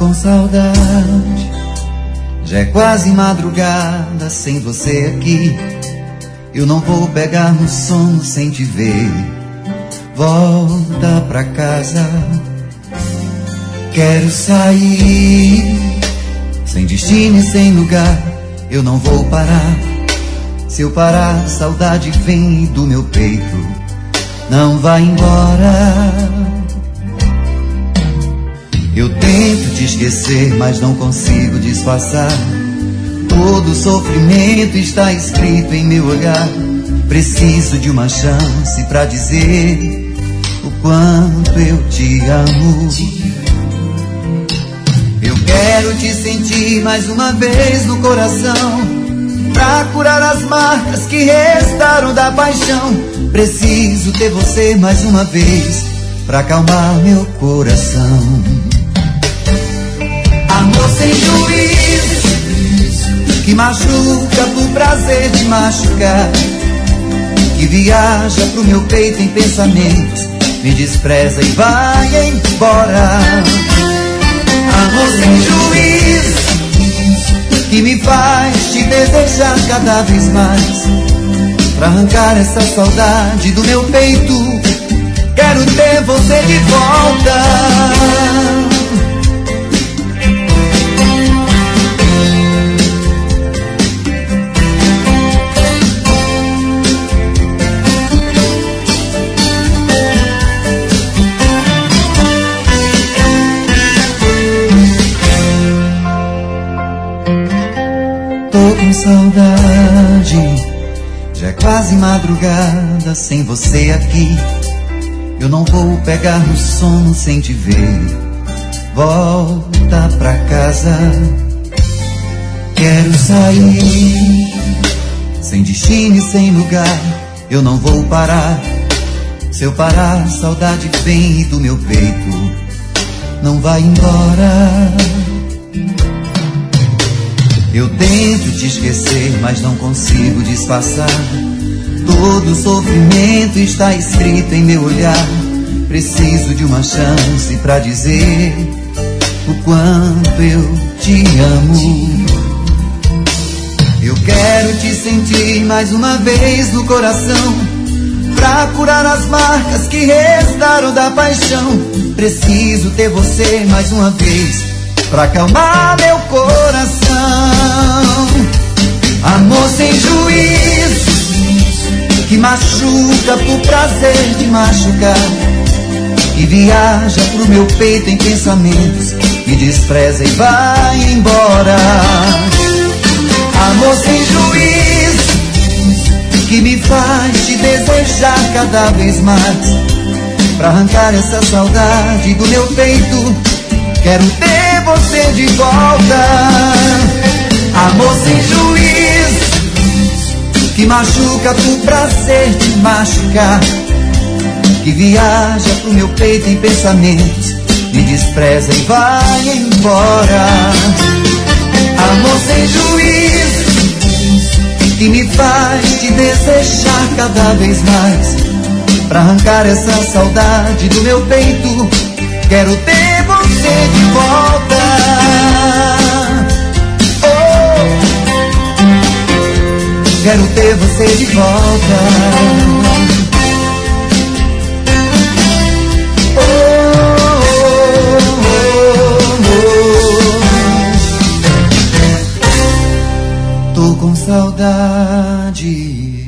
com saudade, já é quase madrugada sem você aqui. Eu não vou pegar no sono sem te ver. Volta pra casa, quero sair, sem destino e sem lugar. Eu não vou parar. Se eu parar, saudade vem do meu peito, não vai embora. Eu tento te esquecer, mas não consigo disfarçar. Todo sofrimento está escrito em meu olhar. Preciso de uma chance pra dizer o quanto eu te amo. Eu quero te sentir mais uma vez no coração, pra curar as marcas que restaram da paixão. Preciso ter você mais uma vez, pra acalmar meu coração. Amor sem juízo, que machuca por prazer de machucar, que viaja pro meu peito em pensamentos, me despreza e vai embora. Amor sem juízo, que me faz te desejar cada vez mais, pra arrancar essa saudade do meu peito, quero ter você de volta. Tô com saudade, já é quase madrugada sem você aqui. Eu não vou pegar no sono sem te ver. Volta pra casa, quero sair, sem destino e sem lugar. Eu não vou parar. Se eu parar, saudade vem do meu peito, não vai embora. Eu tento te esquecer, mas não consigo disfarçar. Todo sofrimento está escrito em meu olhar. Preciso de uma chance pra dizer o quanto eu te amo. Eu quero te sentir mais uma vez no coração, pra curar as marcas que restaram da paixão. Preciso ter você mais uma vez, pra acalmar meu coração. Amor sem juízo, que machuca por prazer de machucar, que viaja pro meu peito em pensamentos, me despreza e vai embora. Amor sem juízo, que me faz te desejar cada vez mais, pra arrancar essa saudade do meu peito, quero ter você de volta. Amor sem juízo, que machuca por prazer de machucar, que viaja pro meu peito em pensamentos, me despreza e vai embora. Amor sem juízo, que me faz te desejar cada vez mais, pra arrancar essa saudade do meu peito, quero ter você de volta. Quero ter você de volta. Oh, oh, oh, oh. Tô com saudade.